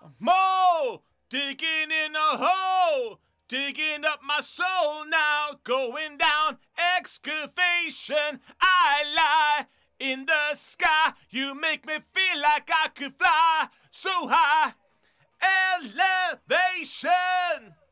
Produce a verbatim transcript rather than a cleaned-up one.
Mo, digging in a hole, digging up my soul now, going down excavation. I lie in the sky, you make me feel like I could fly so high. Elevation.